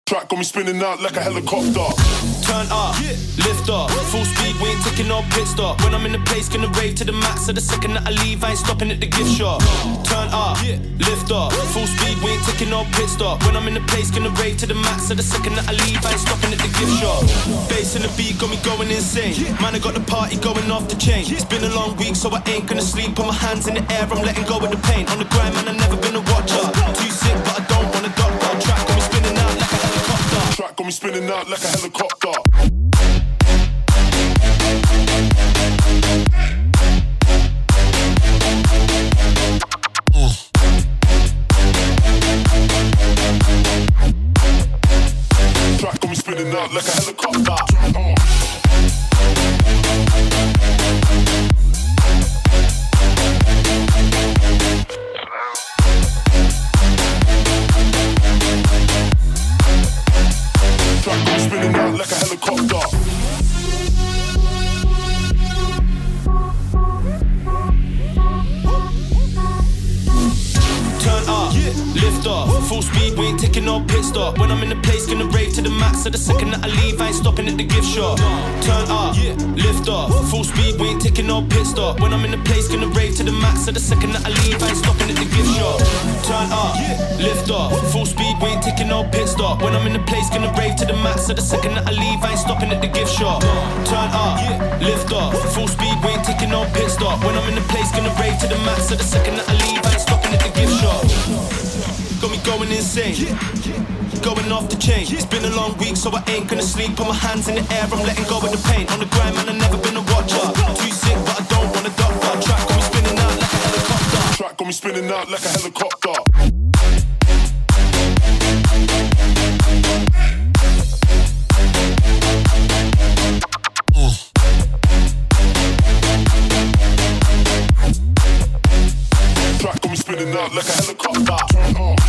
Track got me spinning out like a helicopter. Turn up, lift up, full speed, we ain't taking no pit stop. When I'm in the place, gonna rave to the max. So the second that I leave, I ain't stopping at the gift shop. Turn up, lift up, full speed, we ain't taking no pit stop. When I'm in the place, gonna rave to the max. So the second that I leave, I ain't stopping at the gift shop. Bass and the beat got me going insane. Man, I got the party going off the chain. It's been a long week, so I ain't gonna sleep. Put my hands in the air, I'm letting go of the pain. On the grind, man, I never been a watcher. Too sick, but I don't wanna doctor. Track got me spinning out like a helicopter. Track got me spinning out like a helicopter. Track got me spinning out like a helicopter. Track got me spinning out like a helicopter. Turn up, lift up, full speed, we ain't taking no pit stop. When I'm in the place, gonna rave to the max. So the second that I leave, I ain't stopping at the gift shop. Turn up, lift up, full speed, we ain't taking no pit stop. When I'm in the place, gonna rave to the max. So the second that I leave, I ain't stopping at the gift shop. Turn up, lift up, full speed, we ain't taking no pit stop. When I'm in the place, gonna rave to the max. So the second that I leave, I ain't stopping at the gift shop. Turn up, lift up, full speed, we ain't taking no pit stop. When I'm in the place, gonna rave to the max. So the second that I leave, I ain't stopping at the gift shop. Got me going insane, going off the chain. It's been a long week, so I ain't gonna sleep. Put my hands in the air, I'm letting go of the pain. On the grind, man, I never been a watcher. Too sick, but I don't wanna doctor. Track got me spinning out like a helicopter. Track got me spinning out like a helicopter. Track got me spinning out like a helicopter.